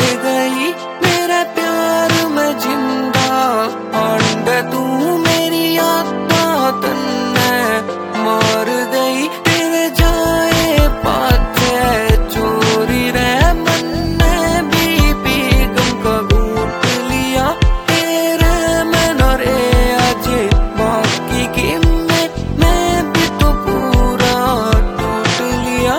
गई मेरा प्यार में जिंदा अंड तू मेरी आत्मा तन मर गई तेरे जाए पाथे चोरी रे मन ने भी गम का घूट लिया तेरे मन रे आज बाकी की मैं भी तो पूरा टूट लिया।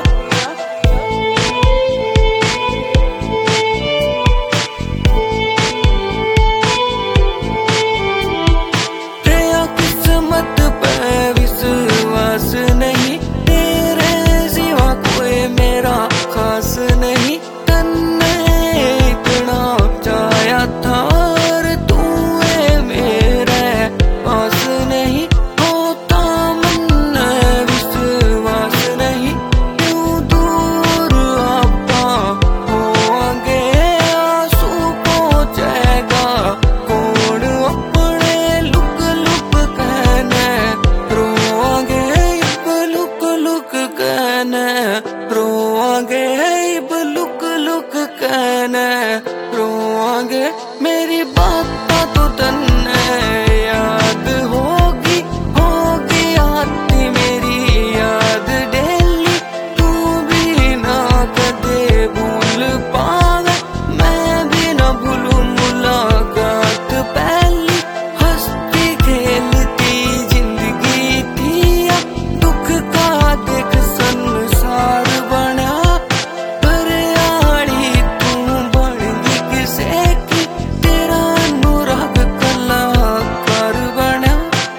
तेरा किस्मत पे विश्वास नहीं तेरे सिवा कोई मेरा खास नहीं तन्ने इतना चाया था और तू मेरे पास नहीं होता मन विश्वास नहीं क्यों दूर आपा होंगे आंसू पहुंचेगा कौन अपने लुक लुक कहने रोआंगे इब लुक लुक कहने रोआंगे इब लुक लुक कहने रोआंगे मेरी बात तो तन्ने याद होगी होगी आती मेरी याद डेली तू भी ना कदे भूल पावे मैं भी ना भूलूं मुलाकात पहली हंसती खेलती जिंदगी थी दुख का देख संसार बना हरियाणी तू बनेगी किसे की तेरा अनुराग कलाकार बना।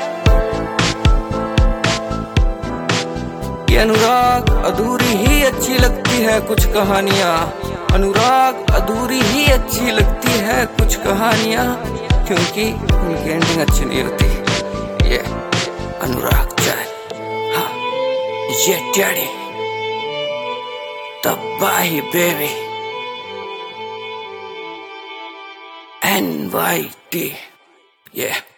ये अनुराग अधूरी ही अच्छी लगती है कुछ कहानियाँ अनुराग अधूरी ही अच्छी लगती है कुछ कहानियाँ क्योंकि उनकी एंडिंग अच्छी नहीं होती। ये अनुराग चाहे हाँ ये डैडी तबाही बेबी NYT ये